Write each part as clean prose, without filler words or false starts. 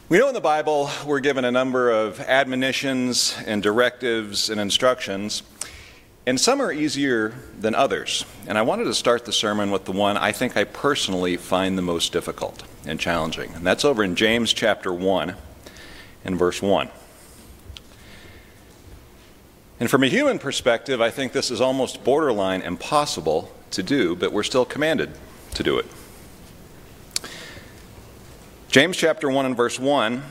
We know in the Bible we're given a number of admonitions and directives and instructions, and some are easier than others. And I wanted to start the sermon with the one I think I personally find the most difficult and challenging. And that's over in James chapter 1 and verse 1. And from a human perspective, I think this is almost borderline impossible to do, but we're still commanded to do it. James chapter 1 and verse 1,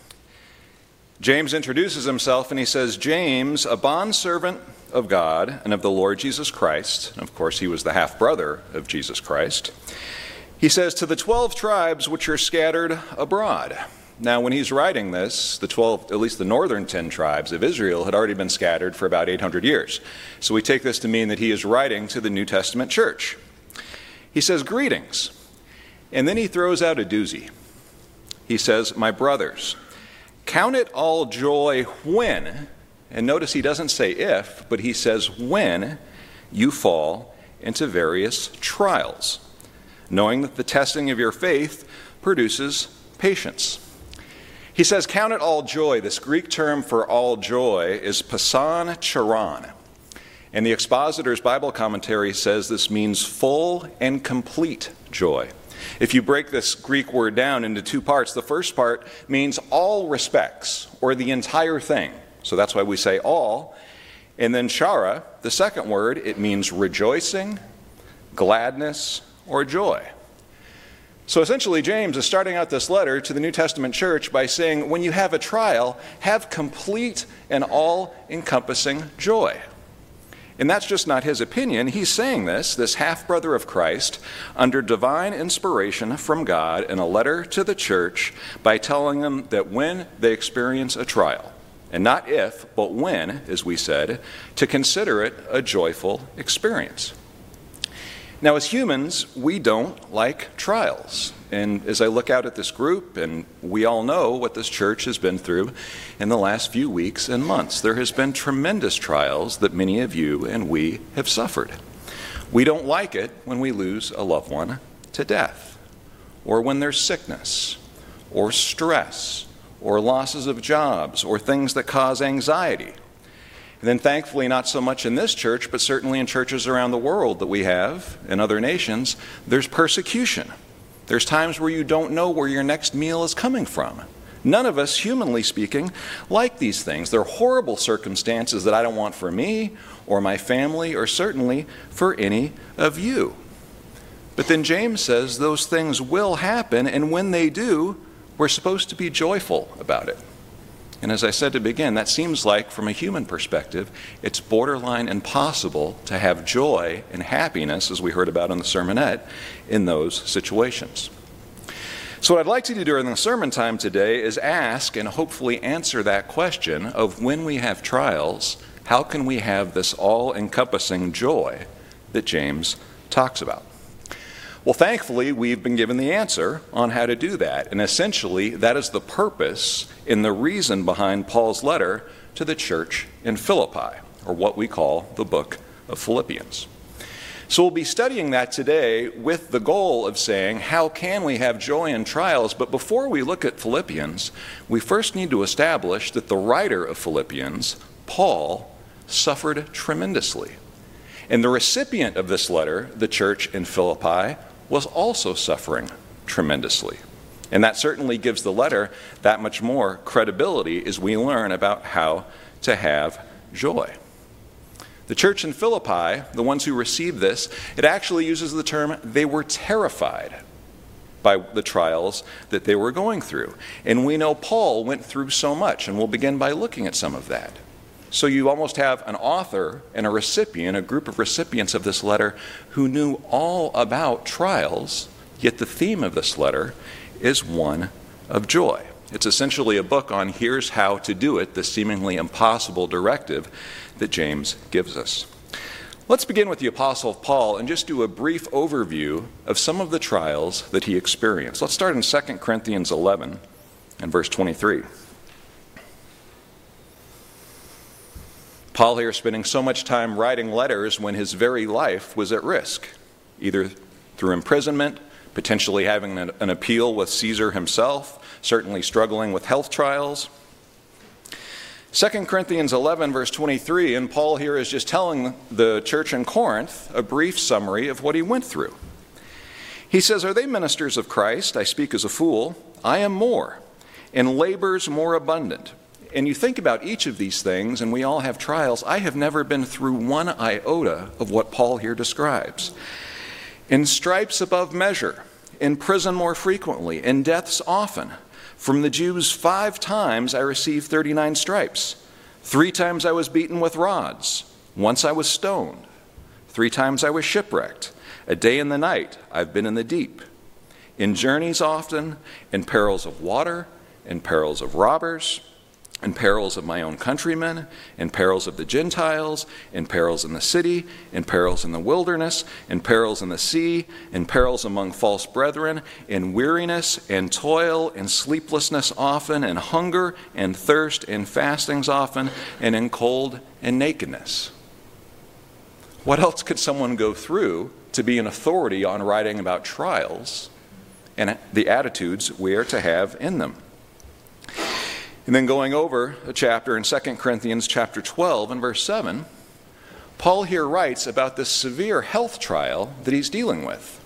James introduces himself and he says, James, a bondservant of God and of the Lord Jesus Christ, and of course he was the half-brother of Jesus Christ, he says, to the 12 tribes which are scattered abroad. Now when he's writing this, the 12, at least the northern 10 tribes of Israel had already been scattered for about 800 years. So we take this to mean that he is writing to the New Testament church. He says, greetings, and then he throws out a doozy. He says, my brothers, count it all joy when, and notice he doesn't say if, but he says when you fall into various trials, knowing that the testing of your faith produces patience. He says, count it all joy. This Greek term for all joy is pasan charan. And the Expositor's Bible commentary says this means full and complete joy. If you break this Greek word down into two parts, the first part means all respects, or the entire thing. So that's why we say all. And then chara, the second word, it means rejoicing, gladness, or joy. So essentially, James is starting out this letter to the New Testament church by saying, when you have a trial, have complete and all-encompassing joy. And that's just not his opinion. He's saying this half-brother of Christ, under divine inspiration from God in a letter to the church by telling them that when they experience a trial, and not if, but when, as we said, to consider it a joyful experience. Now, as humans, we don't like trials. And as I look out at this group, and we all know what this church has been through in the last few weeks and months, there has been tremendous trials that many of you and we have suffered. We don't like it when we lose a loved one to death, or when there's sickness, or stress, or losses of jobs, or things that cause anxiety. And then thankfully, not so much in this church, but certainly in churches around the world that we have, in other nations, there's persecution. There's times where you don't know where your next meal is coming from. None of us, humanly speaking, like these things. They're horrible circumstances that I don't want for me, or my family, or certainly for any of you. But then James says those things will happen, and when they do, we're supposed to be joyful about it. And as I said to begin, that seems like, from a human perspective, it's borderline impossible to have joy and happiness, as we heard about in the sermonette, in those situations. So what I'd like to do during the sermon time today is ask and hopefully answer that question of when we have trials, how can we have this all-encompassing joy that James talks about? Well, thankfully, we've been given the answer on how to do that. And essentially, that is the purpose and the reason behind Paul's letter to the church in Philippi, or what we call the book of Philippians. So we'll be studying that today with the goal of saying, how can we have joy in trials? But before we look at Philippians, we first need to establish that the writer of Philippians, Paul, suffered tremendously. And the recipient of this letter, the church in Philippi, was also suffering tremendously. And that certainly gives the letter that much more credibility as we learn about how to have joy. The church in Philippi, the ones who received this, it actually uses the term, they were terrified by the trials that they were going through. And we know Paul went through so much, and we'll begin by looking at some of that. So you almost have an author and a recipient, a group of recipients of this letter who knew all about trials, yet the theme of this letter is one of joy. It's essentially a book on here's how to do it, the seemingly impossible directive that James gives us. Let's begin with the Apostle Paul and just do a brief overview of some of the trials that he experienced. Let's start in 2 Corinthians 11 and verse 23. Paul here spending so much time writing letters when his very life was at risk, either through imprisonment, potentially having an appeal with Caesar himself, certainly struggling with health trials. 2 Corinthians 11, verse 23, and Paul here is just telling the church in Corinth a brief summary of what he went through. He says, "Are they ministers of Christ? I speak as a fool. I am more, and labors more abundant." And you think about each of these things, and we all have trials. I have never been through one iota of what Paul here describes. In stripes above measure, in prison more frequently, in deaths often. From the Jews 5 times I received 39 stripes. 3 times I was beaten with rods. Once I was stoned. 3 times I was shipwrecked. A day and the night I've been in the deep. In journeys often, in perils of water, in perils of robbers, in perils of my own countrymen, in perils of the Gentiles, in perils in the city, in perils in the wilderness, in perils in the sea, in perils among false brethren, in weariness and toil, in sleeplessness often, in hunger and thirst, in fastings often, and in cold and nakedness. What else could someone go through to be an authority on writing about trials and the attitudes we are to have in them? And then going over a chapter in 2 Corinthians chapter 12 and verse 7, Paul here writes about this severe health trial that he's dealing with.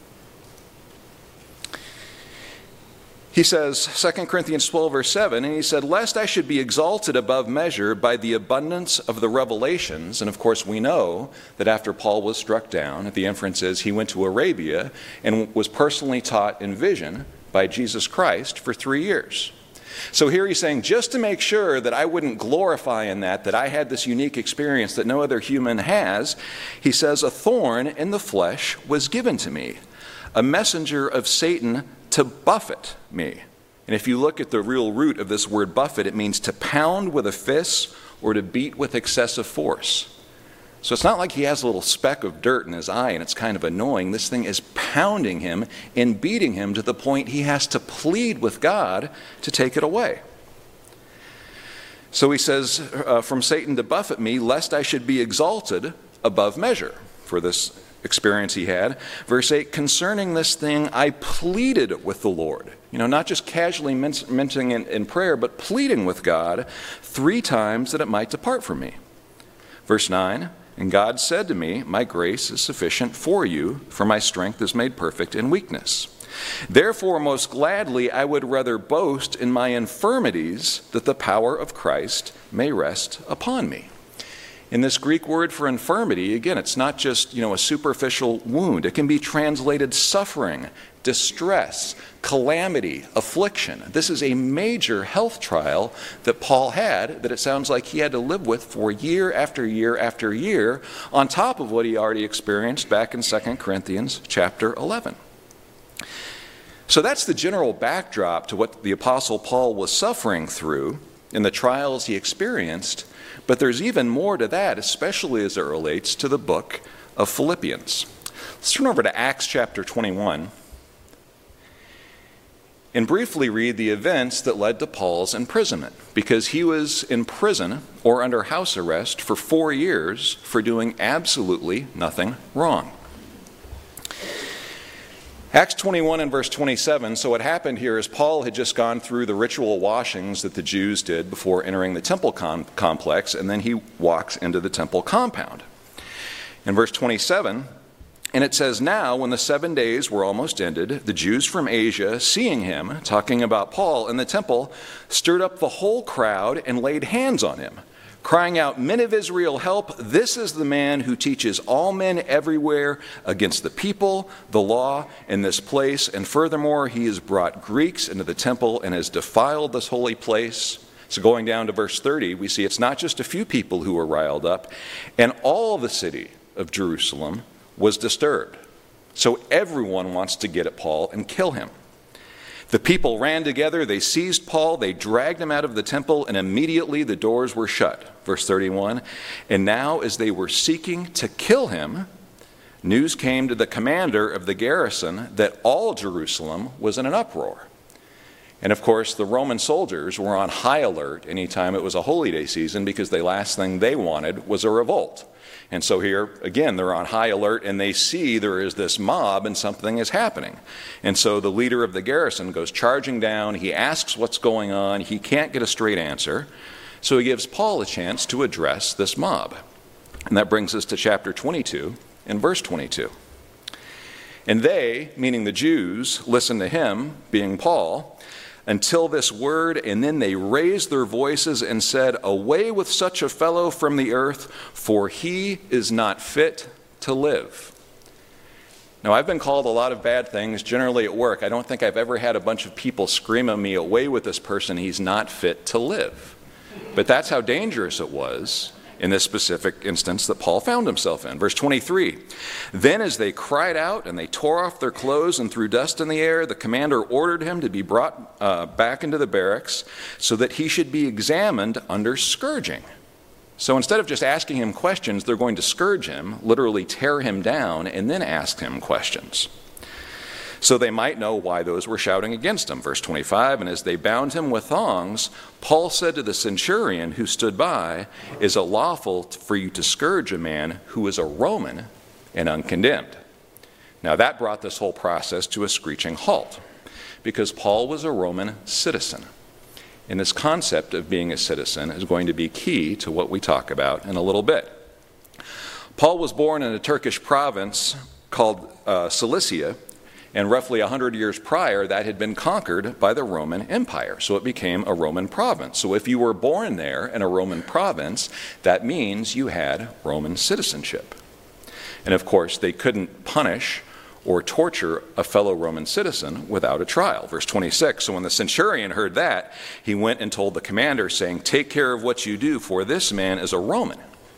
He says, 2 Corinthians 12 verse 7, and he said, "Lest I should be exalted above measure by the abundance of the revelations." And of course we know that after Paul was struck down, the inference is he went to Arabia and was personally taught in vision by Jesus Christ for 3 years. So here he's saying, just to make sure that I wouldn't glorify in that I had this unique experience that no other human has, he says, "A thorn in the flesh was given to me, a messenger of Satan to buffet me." And if you look at the real root of this word buffet, it means to pound with a fist or to beat with excessive force. So it's not like he has a little speck of dirt in his eye and it's kind of annoying. This thing is pounding him and beating him to the point he has to plead with God to take it away. So he says, "From Satan to buffet me, lest I should be exalted above measure," for this experience he had. Verse 8, "Concerning this thing I pleaded with the Lord." Not just casually mentioning in prayer, but pleading with God 3 times that it might depart from me. Verse 9, "And God said to me, my grace is sufficient for you, for my strength is made perfect in weakness. Therefore, most gladly, I would rather boast in my infirmities, that the power of Christ may rest upon me." In this Greek word for infirmity, again, it's not just, a superficial wound. It can be translated suffering, distress, calamity, affliction. This is a major health trial that Paul had, that it sounds like he had to live with for year after year after year, on top of what he already experienced back in 2 Corinthians chapter 11. So that's the general backdrop to what the Apostle Paul was suffering through in the trials he experienced. But there's even more to that, especially as it relates to the book of Philippians. Let's turn over to Acts chapter 21 and briefly read the events that led to Paul's imprisonment, because he was in prison or under house arrest for 4 years for doing absolutely nothing wrong. Acts 21 and verse 27, so what happened here is Paul had just gone through the ritual washings that the Jews did before entering the temple complex, and then he walks into the temple compound. In verse 27, and it says, "Now when the 7 days were almost ended, the Jews from Asia, seeing him," talking about Paul, "in the temple, stirred up the whole crowd and laid hands on him, crying out, 'Men of Israel, help! This is the man who teaches all men everywhere against the people, the law, in this place. And furthermore, he has brought Greeks into the temple and has defiled this holy place.'" So going down to verse 30, we see it's not just a few people who were riled up, and all the city of Jerusalem was disturbed. So everyone wants to get at Paul and kill him. The people ran together, they seized Paul, they dragged him out of the temple, and immediately the doors were shut. Verse 31, "And now as they were seeking to kill him, news came to the commander of the garrison that all Jerusalem was in an uproar. And of course, the Roman soldiers were on high alert anytime it was a holy day season because the last thing they wanted was a revolt. And so here, again, they're on high alert and they see there is this mob and something is happening. And so the leader of the garrison goes charging down. He asks what's going on. He can't get a straight answer. So he gives Paul a chance to address this mob. And that brings us to chapter 22 and verse 22. And they, meaning the Jews, listened to him, being Paul, until this word, and then they raised their voices and said, "Away with such a fellow from the earth, for he is not fit to live." Now, I've been called a lot of bad things, generally at work. I don't think I've ever had a bunch of people scream at me, "Away with this person, he's not fit to live." But that's how dangerous it was in this specific instance that Paul found himself in. Verse 23, "Then as they cried out and they tore off their clothes and threw dust in the air, the commander ordered him to be brought back into the barracks so that he should be examined under scourging." So instead of just asking him questions, they're going to scourge him, literally tear him down, and then ask him questions, so they might know why those were shouting against him. Verse 25, "And as they bound him with thongs, Paul said to the centurion who stood by, 'Is it lawful for you to scourge a man who is a Roman and uncondemned?'" Now that brought this whole process to a screeching halt, because Paul was a Roman citizen. And this concept of being a citizen is going to be key to what we talk about in a little bit. Paul was born in a Turkish province called Cilicia, and roughly 100 years prior, that had been conquered by the Roman Empire. So it became a Roman province. So if you were born there in a Roman province, that means you had Roman citizenship. And of course, they couldn't punish or torture a fellow Roman citizen without a trial. Verse 26, "So when the centurion heard that, he went and told the commander, saying, 'Take care of what you do, for this man is a Roman.'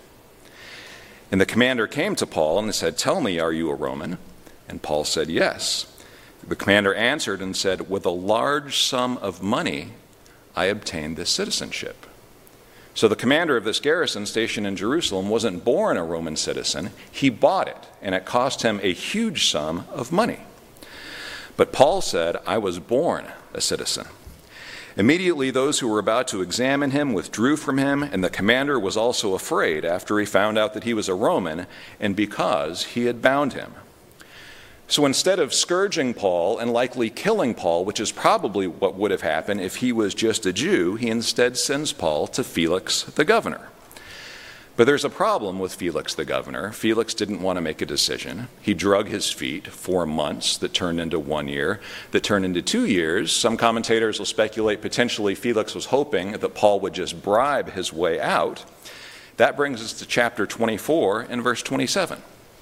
And the commander came to Paul and said, 'Tell me, are you a Roman?' And Paul said, 'Yes.' The commander answered and said, 'With a large sum of money I obtained this citizenship.'" So the commander of this garrison stationed in Jerusalem wasn't born a Roman citizen. He bought it, and it cost him a huge sum of money. But Paul said, "I was born a citizen." Immediately those who were about to examine him withdrew from him, and the commander was also afraid after he found out that he was a Roman, and because he had bound him. So instead of scourging Paul and likely killing Paul, which is probably what would have happened if he was just a Jew, he instead sends Paul to Felix the governor. But there's a problem with Felix the governor. Felix didn't want to make a decision. He drug his feet 4 months that turned into 1 year, that turned into 2 years. Some commentators will speculate potentially Felix was hoping that Paul would just bribe his way out. That brings us to chapter 24 and verse 27.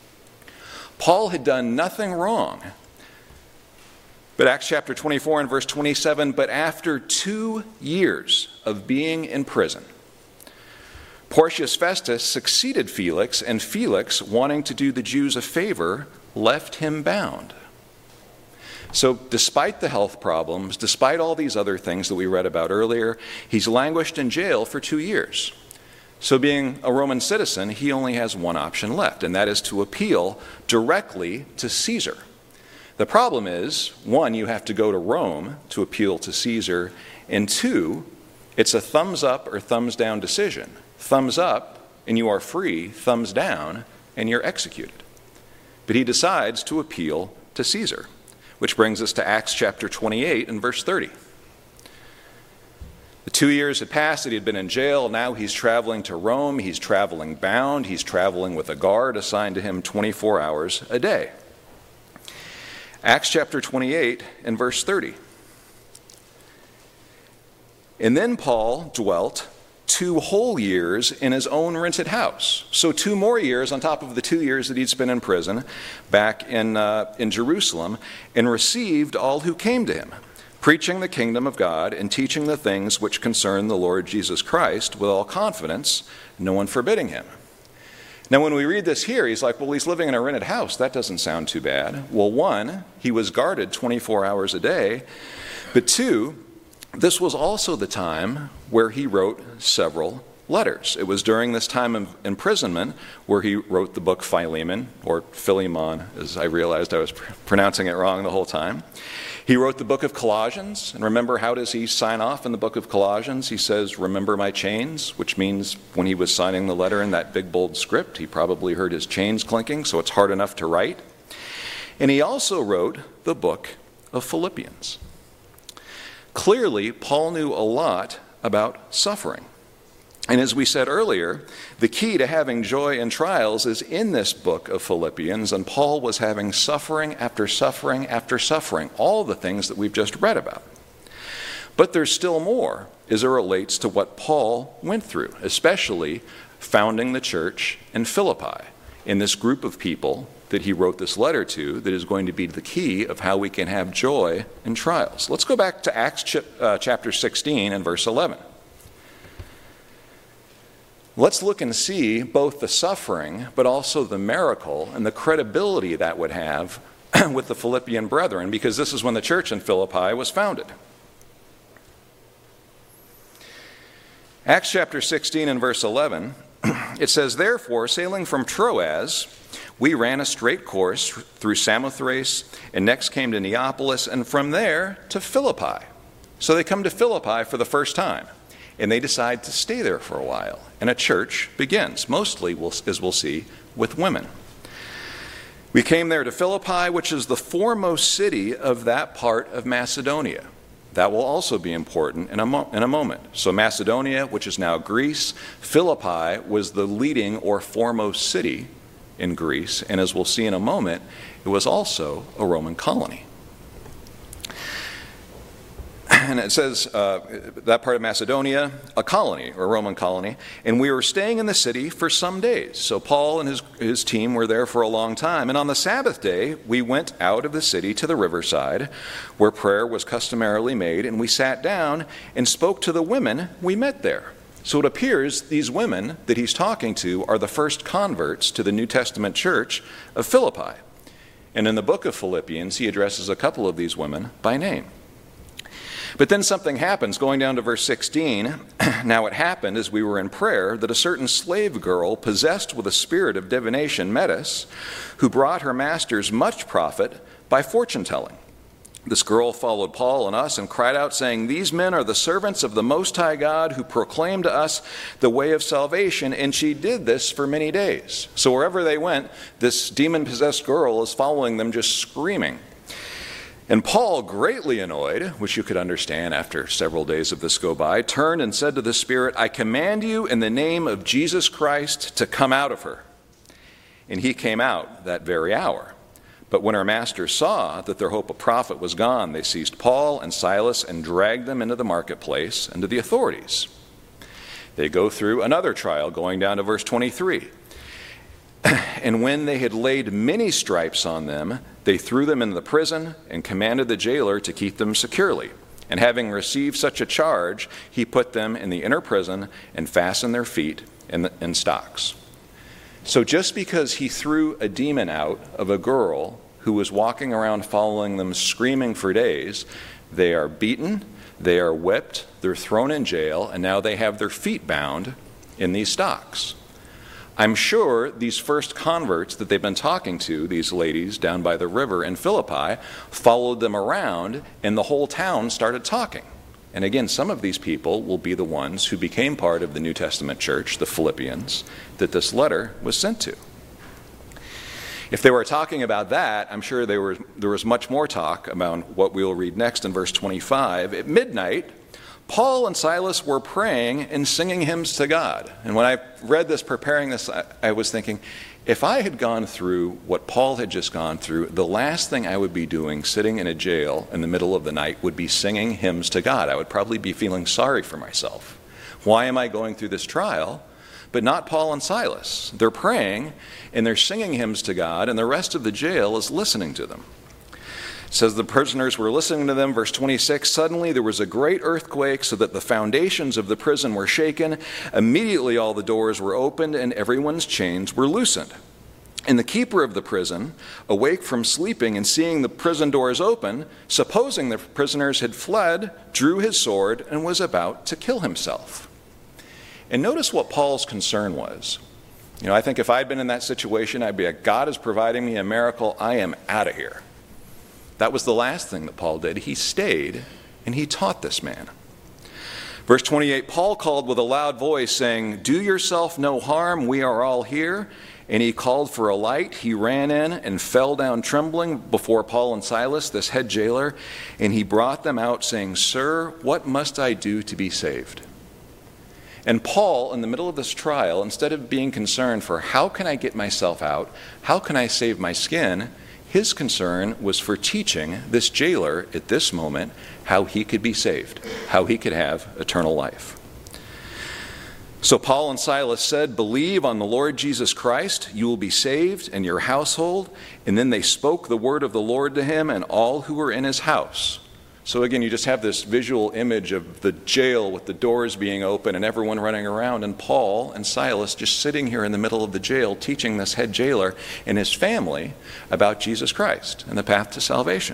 Paul had done nothing wrong. But Acts chapter 24 and verse 27, "But after 2 years of being in prison, Porcius Festus succeeded Felix, and Felix, wanting to do the Jews a favor, left him bound." So despite the health problems, despite all these other things that we read about earlier, he's languished in jail for 2 years. So being a Roman citizen, he only has one option left, and that is to appeal directly to Caesar. The problem is, 1, you have to go to Rome to appeal to Caesar, and 2, it's a thumbs up or thumbs down decision. Thumbs up, and you are free. Thumbs down, and you're executed. But he decides to appeal to Caesar, which brings us to Acts chapter 28 and verse 30. The 2 years had passed that he had been in jail. Now he's traveling to Rome. He's traveling bound. He's traveling with a guard assigned to him 24 hours a day. Acts chapter 28 and verse 30. "And then Paul dwelt 2 whole years in his own rented house." So 2 more years on top of the 2 years that he'd spent in prison back in Jerusalem, and received all who came to him, preaching the kingdom of God and teaching the things which concern the Lord Jesus Christ with all confidence, no one forbidding him. Now when we read this here, he's like, well, he's living in a rented house. That doesn't sound too bad. Well, 1, he was guarded 24 hours a day. But 2, this was also the time where he wrote several letters. It was during this time of imprisonment where he wrote the book Philemon, or Philemon, as I realized I was pronouncing it wrong the whole time. He wrote the book of Colossians, and remember, how does he sign off in the book of Colossians? He says, "Remember my chains," which means when he was signing the letter in that big, bold script, he probably heard his chains clinking, so it's hard enough to write. And he also wrote the book of Philippians. Clearly, Paul knew a lot about suffering. And as we said earlier, the key to having joy in trials is in this book of Philippians, and Paul was having suffering after suffering after suffering, all the things that we've just read about. But there's still more as it relates to what Paul went through, especially founding the church in Philippi, in this group of people that he wrote this letter to that is going to be the key of how we can have joy in trials. Let's go back to Acts chapter 16 and verse 11. Let's look and see both the suffering, but also the miracle and the credibility that would have with the Philippian brethren, because this is when the church in Philippi was founded. Acts chapter 16 and verse 11, it says, "Therefore, sailing from Troas, we ran a straight course through Samothrace, and next came to Neapolis, and from there to Philippi." So they come to Philippi for the first time, and they decide to stay there for a while. And a church begins, mostly, as we'll see, with women. We came there to Philippi, which is the foremost city of that part of Macedonia. That will also be important in a moment. So Macedonia, which is now Greece, Philippi was the leading or foremost city in Greece, and as we'll see in a moment, it was also a Roman colony. And it says, that part of Macedonia, a colony, or a Roman colony, and we were staying in the city for some days. So Paul and his team were there for a long time. And on the Sabbath day, we went out of the city to the riverside, where prayer was customarily made, and we sat down and spoke to the women we met there. So it appears these women that he's talking to are the first converts to the New Testament church of Philippi. And in the book of Philippians, he addresses a couple of these women by name. But then something happens, going down to verse 16. "Now it happened, as we were in prayer, that a certain slave girl, possessed with a spirit of divination, met us, who brought her masters much profit by fortune-telling. This girl followed Paul and us and cried out, saying, 'These men are the servants of the Most High God, who proclaim to us the way of salvation.' And she did this for many days." So wherever they went, this demon-possessed girl is following them, just screaming. "And Paul, greatly annoyed," which you could understand after several days of this go by, "turned and said to the spirit, 'I command you in the name of Jesus Christ to come out of her.' And he came out that very hour. But when her masters saw that their hope of profit was gone, they seized Paul and Silas and dragged them into the marketplace and to the authorities." They go through another trial, going down to verse 23. "And when they had laid many stripes on them, they threw them into the prison and commanded the jailer to keep them securely. And having received such a charge, he put them in the inner prison and fastened their feet in stocks." So just because he threw a demon out of a girl who was walking around following them screaming for days, they are beaten, they are whipped, they're thrown in jail, and now they have their feet bound in these stocks. I'm sure these first converts that they've been talking to, these ladies down by the river in Philippi, followed them around, and the whole town started talking. And again, some of these people will be the ones who became part of the New Testament church, the Philippians, that this letter was sent to. If they were talking about that, I'm sure there was much more talk about what we'll read next in verse 25. "At midnight, Paul and Silas were praying and singing hymns to God." And when I read this, preparing this, I was thinking, if I had gone through what Paul had just gone through, the last thing I would be doing sitting in a jail in the middle of the night would be singing hymns to God. I would probably be feeling sorry for myself. Why am I going through this trial? But not Paul and Silas. They're praying and they're singing hymns to God, and the rest of the jail is listening to them. It says the prisoners were listening to them. Verse 26, "Suddenly there was a great earthquake, so that the foundations of the prison were shaken. Immediately all the doors were opened, and everyone's chains were loosened. And the keeper of the prison, awake from sleeping and seeing the prison doors open, supposing the prisoners had fled, drew his sword and was about to kill himself." And notice what Paul's concern was. I think if I'd been in that situation, I'd be like, God is providing me a miracle. I am out of here. That was the last thing that Paul did. He stayed and he taught this man. Verse 28, Paul called with a loud voice, saying, "Do yourself no harm, we are all here." And he called for a light. He ran in and fell down trembling before Paul and Silas, this head jailer, and he brought them out, saying, "Sir, what must I do to be saved?" And Paul, in the middle of this trial, instead of being concerned for how can I get myself out, how can I save my skin, his concern was for teaching this jailer at this moment how he could be saved, how he could have eternal life. So Paul and Silas said, "Believe on the Lord Jesus Christ, you will be saved and your household." And then they spoke the word of the Lord to him and all who were in his house. So again, you just have this visual image of the jail with the doors being open and everyone running around, and Paul and Silas just sitting here in the middle of the jail teaching this head jailer and his family about Jesus Christ and the path to salvation.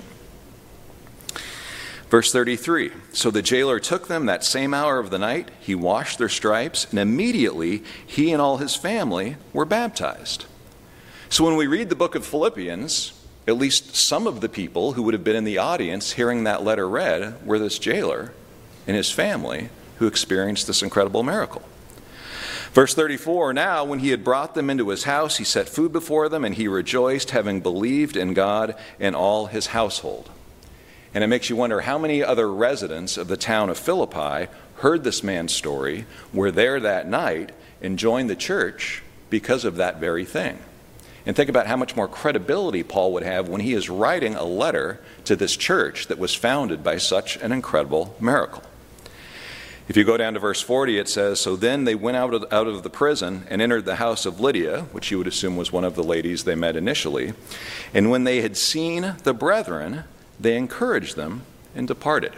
Verse 33, so the jailer took them that same hour of the night. He washed their stripes, and immediately he and all his family were baptized. So when we read the book of Philippians, at least some of the people who would have been in the audience hearing that letter read were this jailer and his family who experienced this incredible miracle. Verse 34, now when he had brought them into his house, he set food before them, and he rejoiced, having believed in God and all his household. And it makes you wonder how many other residents of the town of Philippi heard this man's story, were there that night, and joined the church because of that very thing. And think about how much more credibility Paul would have when he is writing a letter to this church that was founded by such an incredible miracle. If you go down to verse 40, it says, so then they went out of the prison and entered the house of Lydia, which you would assume was one of the ladies they met initially. And when they had seen the brethren, they encouraged them and departed.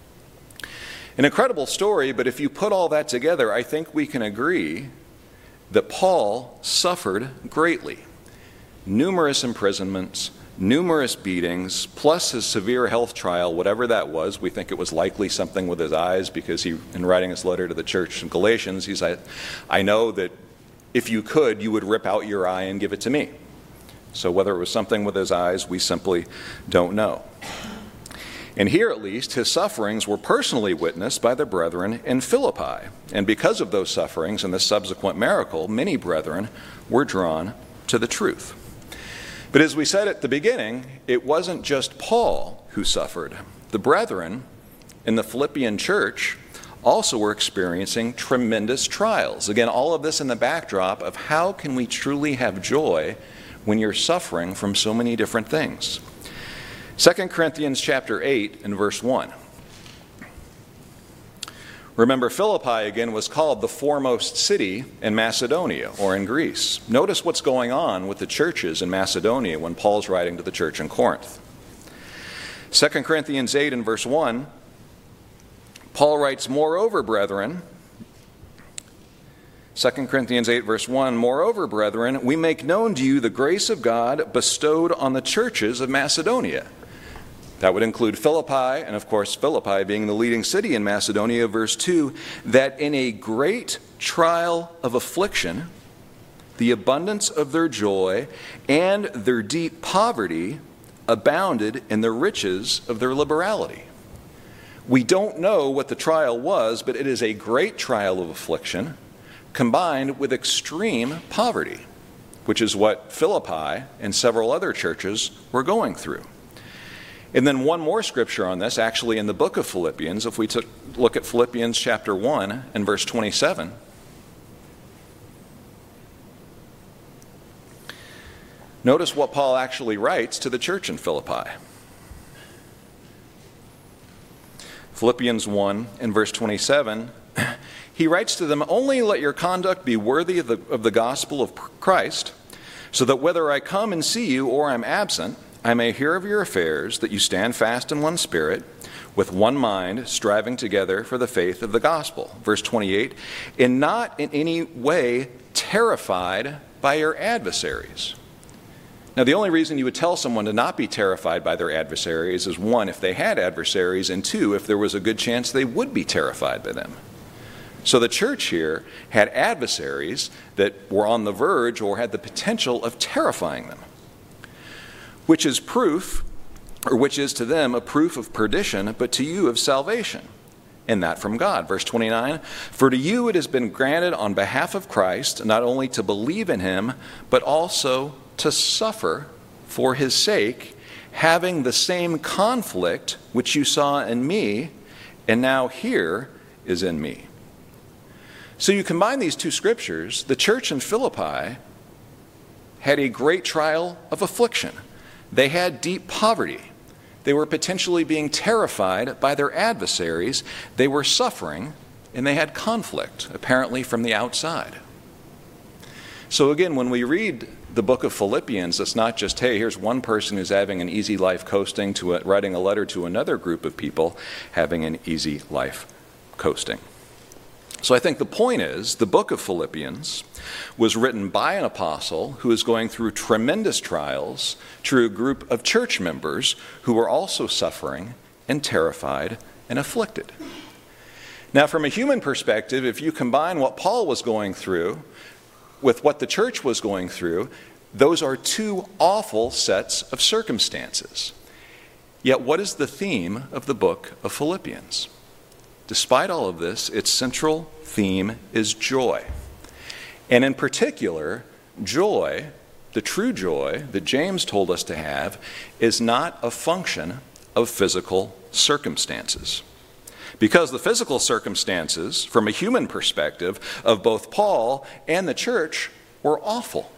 An incredible story, but if you put all that together, I think we can agree that Paul suffered greatly. Numerous imprisonments, numerous beatings, plus his severe health trial, whatever that was. We think it was likely something with his eyes, because he, in writing his letter to the church in Galatians, he said, I know that if you could, you would rip out your eye and give it to me. So whether it was something with his eyes, we simply don't know. And here at least, his sufferings were personally witnessed by the brethren in Philippi. And because of those sufferings and the subsequent miracle, many brethren were drawn to the truth. But as we said at the beginning, it wasn't just Paul who suffered. The brethren in the Philippian church also were experiencing tremendous trials. Again, all of this in the backdrop of how can we truly have joy when you're suffering from so many different things. 2 Corinthians chapter 8 and verse 1. Remember, Philippi again was called the foremost city in Macedonia, or in Greece. Notice what's going on with the churches in Macedonia when Paul's writing to the church in Corinth. 2 Corinthians 8 and verse 1, Paul writes, moreover, brethren, 2 Corinthians 8, verse 1, moreover, brethren, we make known to you the grace of God bestowed on the churches of Macedonia. That would include Philippi, and of course Philippi being the leading city in Macedonia, verse 2, that in a great trial of affliction, the abundance of their joy and their deep poverty abounded in the riches of their liberality. We don't know what the trial was, but it is a great trial of affliction combined with extreme poverty, which is what Philippi and several other churches were going through. And then one more scripture on this, actually in the book of Philippians, if we look at Philippians chapter 1 and verse 27. Notice what Paul actually writes to the church in Philippi. Philippians 1 and verse 27, he writes to them, only let your conduct be worthy of the gospel of Christ, so that whether I come and see you or I'm absent, I may hear of your affairs, that you stand fast in one spirit, with one mind, striving together for the faith of the gospel. Verse 28, and not in any way terrified by your adversaries. Now, the only reason you would tell someone to not be terrified by their adversaries is, one, if they had adversaries, and two, if there was a good chance they would be terrified by them. So the church here had adversaries that were on the verge or had the potential of terrifying them, which is to them a proof of perdition, but to you of salvation, and that from God. Verse 29, for to you it has been granted on behalf of Christ not only to believe in him, but also to suffer for his sake, having the same conflict which you saw in me, and now here is in me. So you combine these two scriptures, the church in Philippi had a great trial of affliction. They had deep poverty. They were potentially being terrified by their adversaries. They were suffering, and they had conflict, apparently from the outside. So again, when we read the book of Philippians, it's not just, hey, here's one person who's having an easy life coasting to writing a letter to another group of people having an easy life coasting. So I think the point is, the book of Philippians was written by an apostle who is going through tremendous trials to a group of church members who were also suffering and terrified and afflicted. Now, from a human perspective, if you combine what Paul was going through with what the church was going through, those are two awful sets of circumstances. Yet, what is the theme of the book of Philippians? Despite all of this, its central theme is joy. And in particular, joy, the true joy that James told us to have, is not a function of physical circumstances. Because the physical circumstances, from a human perspective, of both Paul and the church were awful.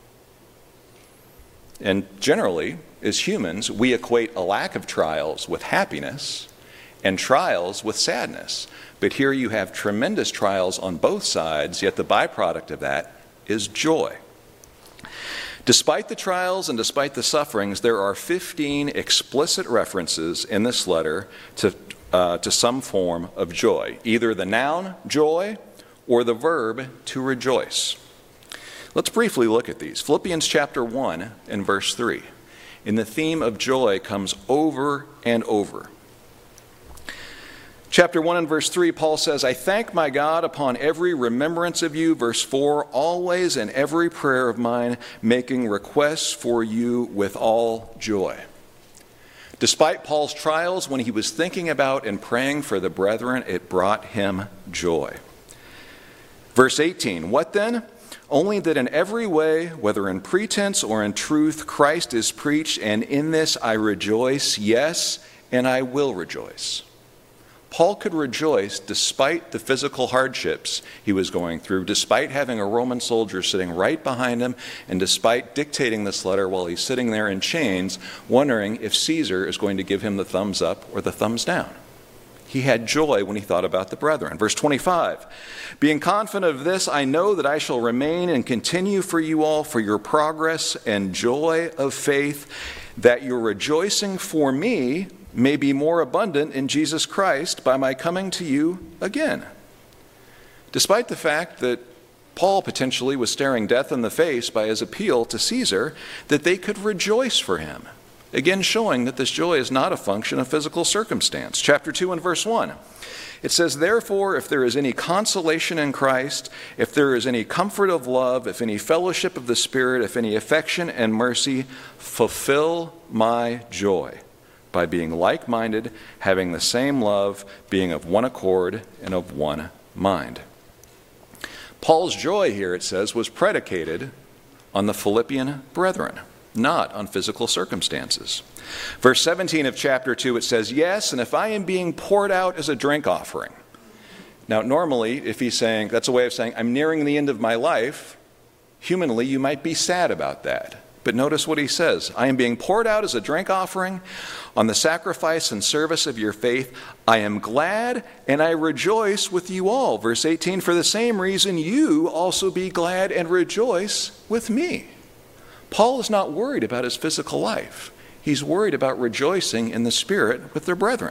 And generally, as humans, we equate a lack of trials with happiness and trials with sadness. But here you have tremendous trials on both sides, yet the byproduct of that is joy. Despite the trials and despite the sufferings, there are 15 explicit references in this letter to some form of joy, either the noun joy or the verb to rejoice. Let's briefly look at these. Philippians chapter 1 and verse 3. And the theme of joy comes over and over. Chapter 1 and verse 3, Paul says, I thank my God upon every remembrance of you. Verse 4, always in every prayer of mine, making requests for you with all joy. Despite Paul's trials, when he was thinking about and praying for the brethren, it brought him joy. Verse 18, what then? Only that in every way, whether in pretense or in truth, Christ is preached, and in this I rejoice, yes, and I will rejoice. Paul could rejoice despite the physical hardships he was going through, despite having a Roman soldier sitting right behind him, and despite dictating this letter while he's sitting there in chains, wondering if Caesar is going to give him the thumbs up or the thumbs down. He had joy when he thought about the brethren. Verse 25, being confident of this, I know that I shall remain and continue for you all for your progress and joy of faith, that your rejoicing for me may be more abundant in Jesus Christ by my coming to you again. Despite the fact that Paul potentially was staring death in the face by his appeal to Caesar, that they could rejoice for him. Again, showing that this joy is not a function of physical circumstance. Chapter 2 and verse 1. It says, therefore, if there is any consolation in Christ, if there is any comfort of love, if any fellowship of the Spirit, if any affection and mercy, fulfill my joy by being like-minded, having the same love, being of one accord and of one mind. Paul's joy here, it says, was predicated on the Philippian brethren, not on physical circumstances. Verse 17 of chapter 2, it says, yes, and if I am being poured out as a drink offering. Now, normally, if he's saying, that's a way of saying, I'm nearing the end of my life, humanly, you might be sad about that. But notice what he says, I am being poured out as a drink offering on the sacrifice and service of your faith. I am glad and I rejoice with you all. Verse 18, for the same reason you also be glad and rejoice with me. Paul is not worried about his physical life. He's worried about rejoicing in the Spirit with their brethren.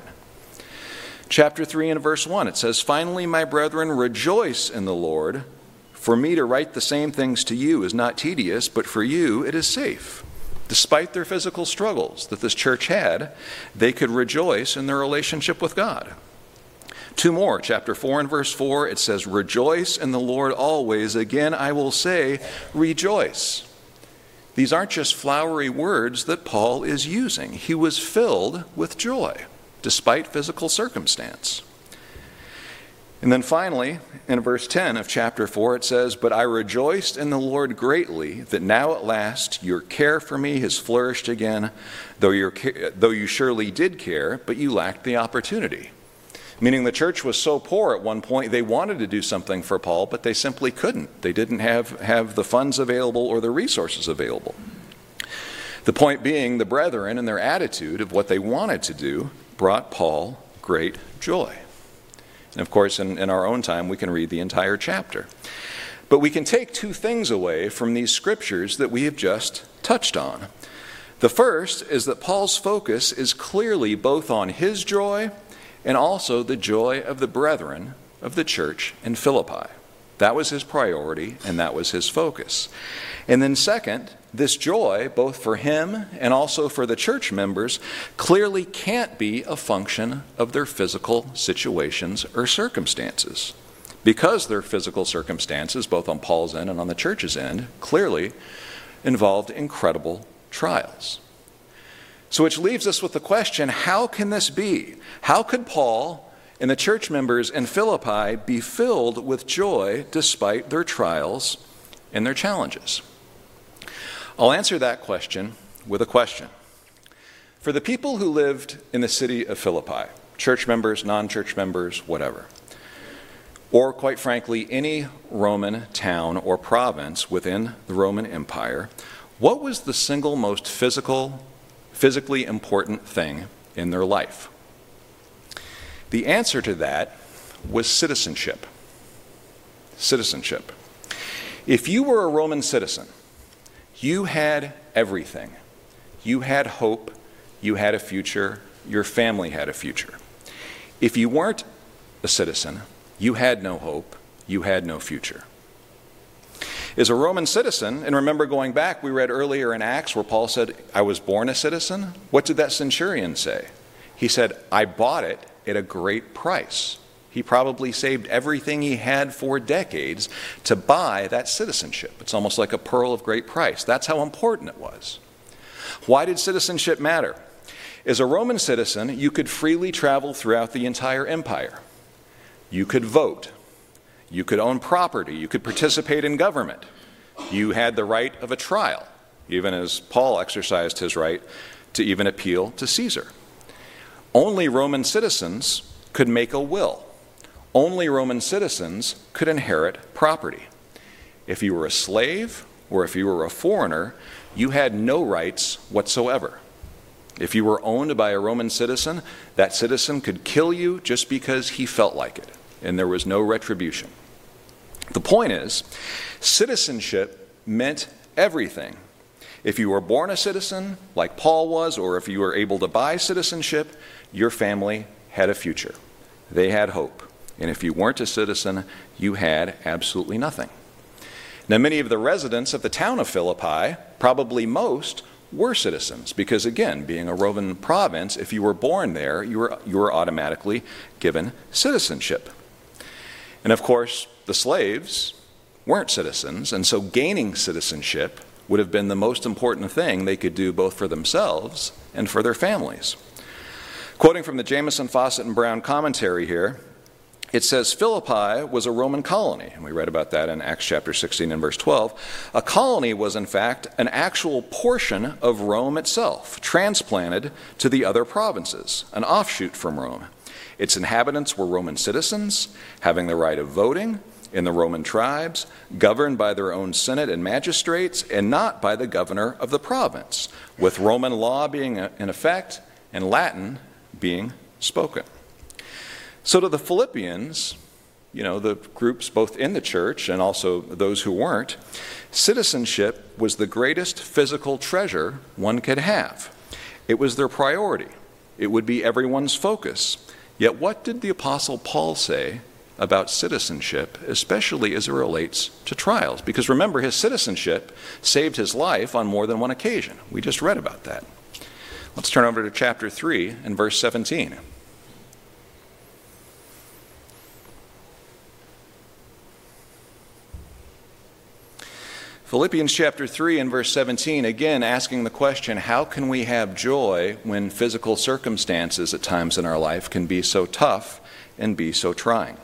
Chapter 3 and verse 1, it says, finally, my brethren, rejoice in the Lord. For me to write the same things to you is not tedious, but for you it is safe. Despite their physical struggles that this church had, they could rejoice in their relationship with God. Two more, chapter 4 and verse 4, it says, "Rejoice in the Lord always. Again, I will say, rejoice." These aren't just flowery words that Paul is using. He was filled with joy, despite physical circumstance. And then finally, in verse 10 of chapter 4, it says, "But I rejoiced in the Lord greatly that now at last your care for me has flourished again, though you surely did care, but you lacked the opportunity." Meaning the church was so poor at one point, they wanted to do something for Paul, but they simply couldn't. They didn't have the funds available or the resources available. The point being, the brethren and their attitude of what they wanted to do brought Paul great joy. And of course, in our own time, we can read the entire chapter. But we can take two things away from these scriptures that we have just touched on. The first is that Paul's focus is clearly both on his joy and also the joy of the brethren of the church in Philippi. That was his priority, and that was his focus. And then second, this joy, both for him and also for the church members, clearly can't be a function of their physical situations or circumstances. Because their physical circumstances, both on Paul's end and on the church's end, clearly involved incredible trials. So which leaves us with the question, how can this be? How could Paul and the church members in Philippi be filled with joy despite their trials and their challenges? I'll answer that question with a question. For the people who lived in the city of Philippi, church members, non-church members, whatever, or quite frankly, any Roman town or province within the Roman Empire, what was the single most physically important thing in their life? The answer to that was citizenship. Citizenship. If you were a Roman citizen, you had everything. You had hope, you had a future, your family had a future. If you weren't a citizen, you had no hope, you had no future. As a Roman citizen, and remember going back, we read earlier in Acts where Paul said, "I was born a citizen." What did that centurion say? He said, "I bought it at a great price." He probably saved everything he had for decades to buy that citizenship. It's almost like a pearl of great price. That's how important it was. Why did citizenship matter? As a Roman citizen, you could freely travel throughout the entire empire. You could vote. You could own property. You could participate in government. You had the right of a trial, even as Paul exercised his right to even appeal to Caesar. Only Roman citizens could make a will. Only Roman citizens could inherit property. If you were a slave or if you were a foreigner, you had no rights whatsoever. If you were owned by a Roman citizen, that citizen could kill you just because he felt like it, and there was no retribution. The point is, citizenship meant everything. If you were born a citizen, like Paul was, or if you were able to buy citizenship, your family had a future. They had hope. And if you weren't a citizen, you had absolutely nothing. Now, many of the residents of the town of Philippi, probably most, were citizens. Because again, being a Roman province, if you were born there, you were automatically given citizenship. And of course, the slaves weren't citizens, and so gaining citizenship would have been the most important thing they could do both for themselves and for their families. Quoting from the Jamieson, Fawcett, and Brown commentary here, it says Philippi was a Roman colony, and we read about that in Acts chapter 16 and verse 12. A colony was, in fact, an actual portion of Rome itself, transplanted to the other provinces, an offshoot from Rome. Its inhabitants were Roman citizens, having the right of voting in the Roman tribes, governed by their own senate and magistrates, and not by the governor of the province, with Roman law being in effect and Latin being spoken. So to the Philippians, the groups both in the church and also those who weren't, citizenship was the greatest physical treasure one could have. It was their priority. It would be everyone's focus. Yet what did the Apostle Paul say about citizenship, especially as it relates to trials? Because remember, his citizenship saved his life on more than one occasion. We just read about that. Let's turn over to chapter 3 and verse 17. Philippians chapter 3 and verse 17, again asking the question, how can we have joy when physical circumstances at times in our life can be so tough and be so trying?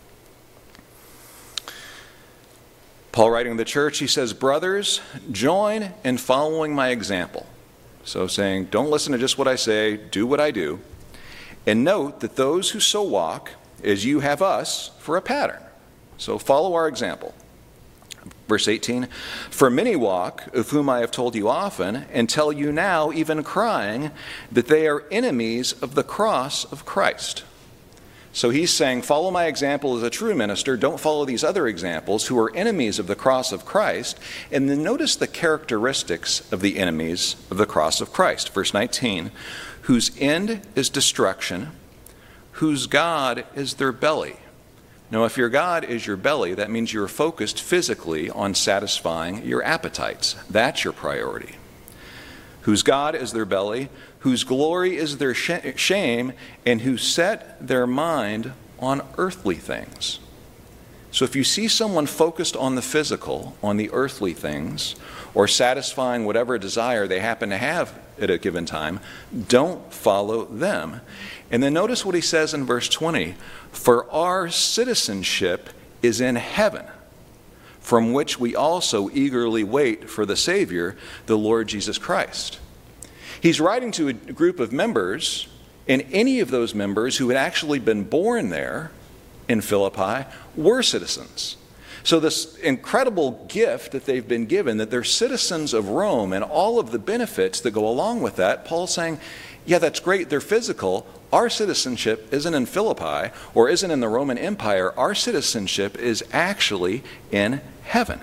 Paul writing to the church, he says, brothers, join in following my example. So saying, don't listen to just what I say, do what I do. And note that those who so walk, as you have us, for a pattern. So follow our example. Verse 18, for many walk, of whom I have told you often, and tell you now, even crying, that they are enemies of the cross of Christ. So he's saying, follow my example as a true minister. Don't follow these other examples who are enemies of the cross of Christ. And then notice the characteristics of the enemies of the cross of Christ. Verse 19, whose end is destruction, whose God is their belly. Now, if your God is your belly, that means you're focused physically on satisfying your appetites. That's your priority. Whose God is their belly, whose glory is their shame, and who set their mind on earthly things. So if you see someone focused on the physical, on the earthly things, or satisfying whatever desire they happen to have at a given time, don't follow them. And then notice what he says in verse 20, for our citizenship is in heaven, from which we also eagerly wait for the Savior, the Lord Jesus Christ. He's writing to a group of members, and any of those members who had actually been born there in Philippi were citizens. So this incredible gift that they've been given, that they're citizens of Rome and all of the benefits that go along with that, Paul's saying, yeah, that's great, they're physical. Our citizenship isn't in Philippi or isn't in the Roman Empire. Our citizenship is actually in heaven.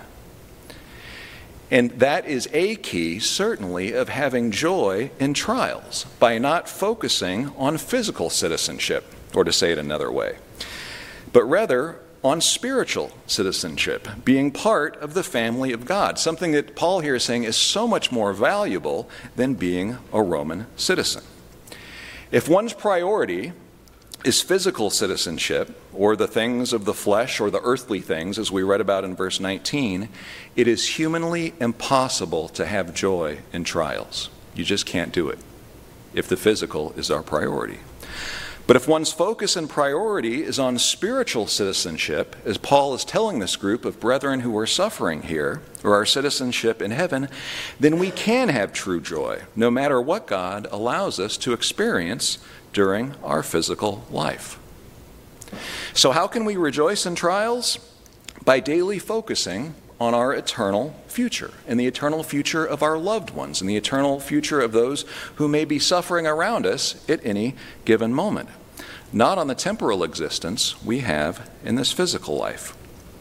And that is a key, certainly, of having joy in trials, by not focusing on physical citizenship, or to say it another way, but rather on spiritual citizenship, being part of the family of God, something that Paul here is saying is so much more valuable than being a Roman citizen. If one's priority is physical citizenship, or the things of the flesh, or the earthly things, as we read about in verse 19, it is humanly impossible to have joy in trials. You just can't do it if the physical is our priority. But if one's focus and priority is on spiritual citizenship, as Paul is telling this group of brethren who are suffering here, or our citizenship in heaven, then we can have true joy, no matter what God allows us to experience during our physical life. So how can we rejoice in trials? By daily focusing on our eternal future, and the eternal future of our loved ones, and the eternal future of those who may be suffering around us at any given moment. Not on the temporal existence we have in this physical life.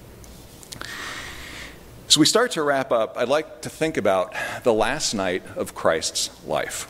As we start to wrap up, I'd like to think about the last night of Christ's life.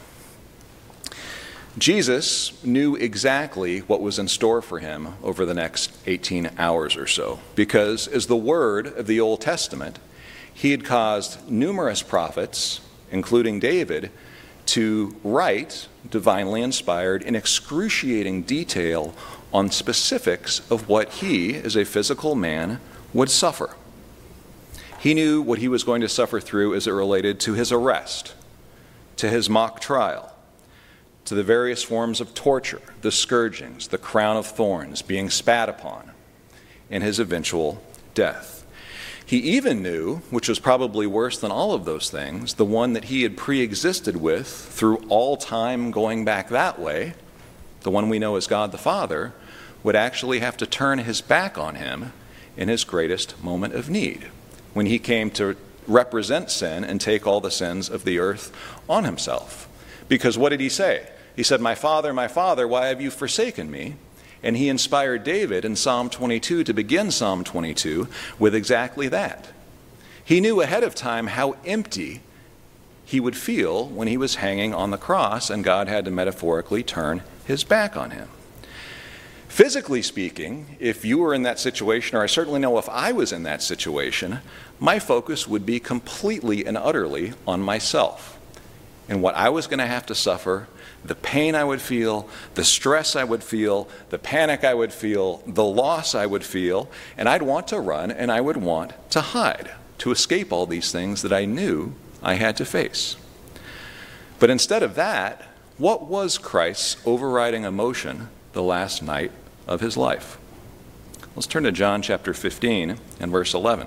Jesus knew exactly what was in store for him over the next 18 hours or so, because as the word of the Old Testament, he had caused numerous prophets, including David, to write, divinely inspired, in excruciating detail on specifics of what he, as a physical man, would suffer. He knew what he was going to suffer through as it related to his arrest, to his mock trial, to the various forms of torture, the scourgings, the crown of thorns, being spat upon, and his eventual death. He even knew, which was probably worse than all of those things, the one that he had pre-existed with through all time going back that way, the one we know as God the Father, would actually have to turn his back on him in his greatest moment of need, when he came to represent sin and take all the sins of the earth on himself. Because what did he say? He said, my Father, why have you forsaken me? And he inspired David in Psalm 22 to begin Psalm 22 with exactly that. He knew ahead of time how empty he would feel when he was hanging on the cross and God had to metaphorically turn his back on him. Physically speaking, if you were in that situation, or I certainly know if I was in that situation, my focus would be completely and utterly on myself and what I was going to have to suffer, the pain I would feel, the stress I would feel, the panic I would feel, the loss I would feel, and I'd want to run and I would want to hide. to escape all these things that I knew I had to face. But instead of that, what was Christ's overriding emotion the last night of his life? Let's turn to John chapter 15 and verse 11.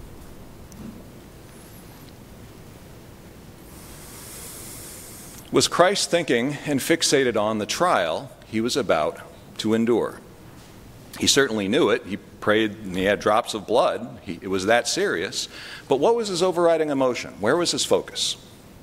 Was Christ thinking and fixated on the trial he was about to endure? He certainly knew it. He prayed and he had drops of blood. It was that serious. But what was his overriding emotion? Where was his focus?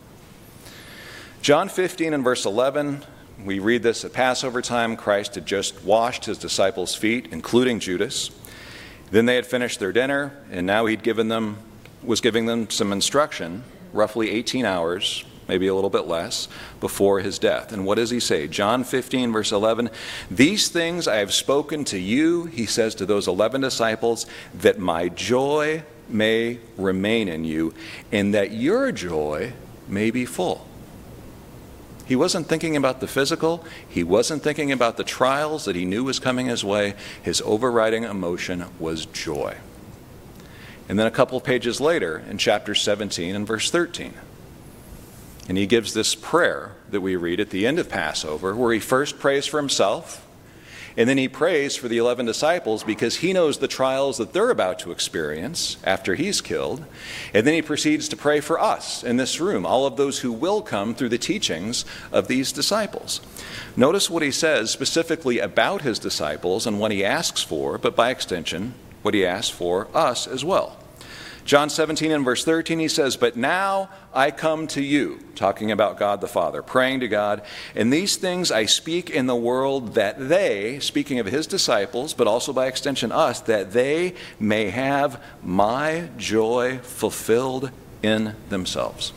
John 15 and verse 11, we read this at Passover time. Christ had just washed his disciples' feet, including Judas. Then they had finished their dinner, and now was giving them some instruction, roughly 18 hours, maybe a little bit less, before his death. And what does he say? John 15, verse 11, "These things I have spoken to you," he says to those 11 disciples, "that my joy may remain in you, and that your joy may be full." He wasn't thinking about the physical. He wasn't thinking about the trials that he knew was coming his way. His overriding emotion was joy. And then a couple of pages later, in chapter 17 and verse 13, and he gives this prayer that we read at the end of Passover, where he first prays for himself, and then he prays for the 11 disciples because he knows the trials that they're about to experience after he's killed. And then he proceeds to pray for us in this room, all of those who will come through the teachings of these disciples. Notice what he says specifically about his disciples and what he asks for, but by extension, what he asks for us as well. John 17 and verse 13, he says, "But now I come to you," talking about God the Father, praying to God, "and these things I speak in the world that they," speaking of his disciples, but also by extension us, "that they may have my joy fulfilled in themselves."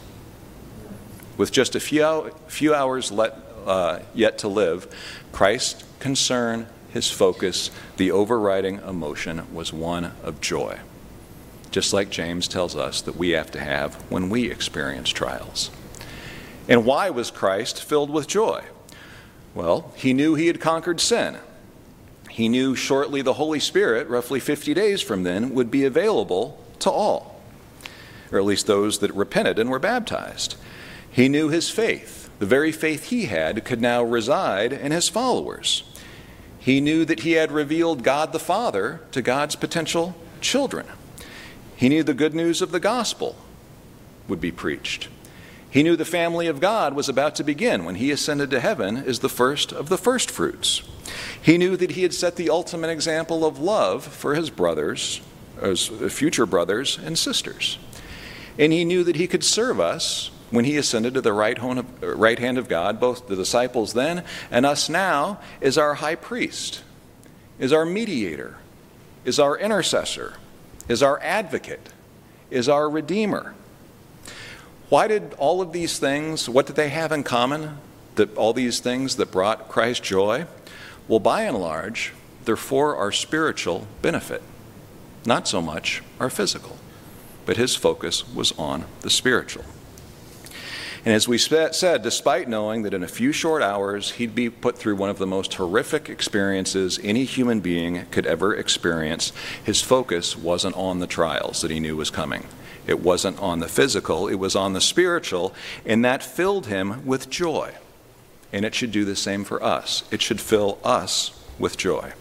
With just a few hours yet to live, Christ's concern, his focus, the overriding emotion was one of joy. Just like James tells us that we have to have when we experience trials. And why was Christ filled with joy? Well, he knew he had conquered sin. He knew shortly the Holy Spirit, roughly 50 days from then, would be available to all, or at least those that repented and were baptized. He knew his faith, the very faith he had, could now reside in his followers. He knew that he had revealed God the Father to God's potential children. He knew the good news of the gospel would be preached. He knew the family of God was about to begin when he ascended to heaven as the first of the first fruits. He knew that he had set the ultimate example of love for his brothers, as future brothers and sisters. And he knew that he could serve us when he ascended to the right hand of God, both the disciples then and us now, as our high priest, as our mediator, as our intercessor, is our advocate, is our redeemer. Why did all of these things, what did they have in common, that all these things that brought Christ joy? Well, by and large, they're for our spiritual benefit, not so much our physical. But his focus was on the spiritual. And as we said, despite knowing that in a few short hours he'd be put through one of the most horrific experiences any human being could ever experience, his focus wasn't on the trials that he knew was coming. It wasn't on the physical, it was on the spiritual, and that filled him with joy. And it should do the same for us. It should fill us with joy.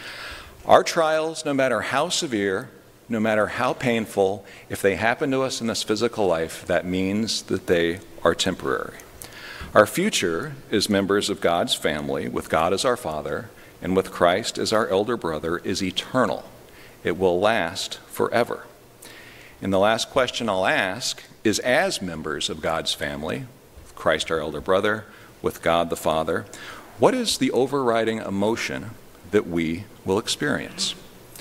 Our trials, no matter how severe, no matter how painful, if they happen to us in this physical life, that means that they are temporary. Our future as members of God's family, with God as our Father, and with Christ as our elder brother, is eternal. It will last forever. And the last question I'll ask is, as members of God's family, Christ our elder brother, with God the Father, what is the overriding emotion that we will experience?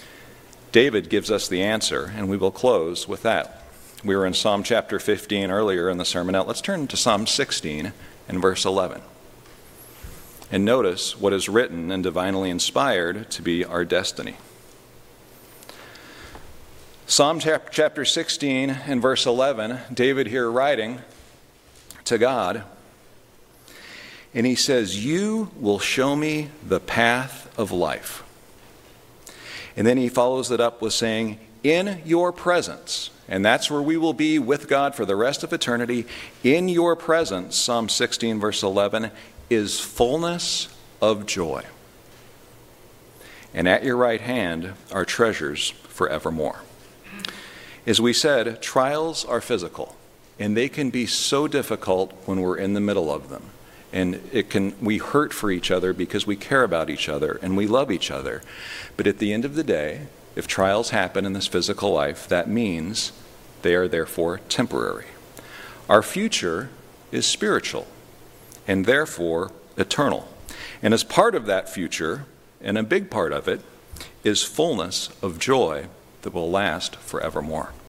David gives us the answer, and we will close with that. We were in Psalm chapter 15 earlier in the sermon. Now let's turn to Psalm 16 and verse 11. And notice what is written and divinely inspired to be our destiny. Psalm chapter 16 and verse 11, David here writing to God, and he says, "You will show me the path of life." And then he follows it up with saying, in your presence, and that's where we will be with God for the rest of eternity, in your presence, Psalm 16, verse 11, is fullness of joy. And at your right hand are treasures forevermore. As we said, trials are physical, and they can be so difficult when we're in the middle of them. And we hurt for each other because we care about each other and we love each other. But at the end of the day, if trials happen in this physical life, that means they are therefore temporary. Our future is spiritual and therefore eternal. And as part of that future, and a big part of it, is fullness of joy that will last forevermore.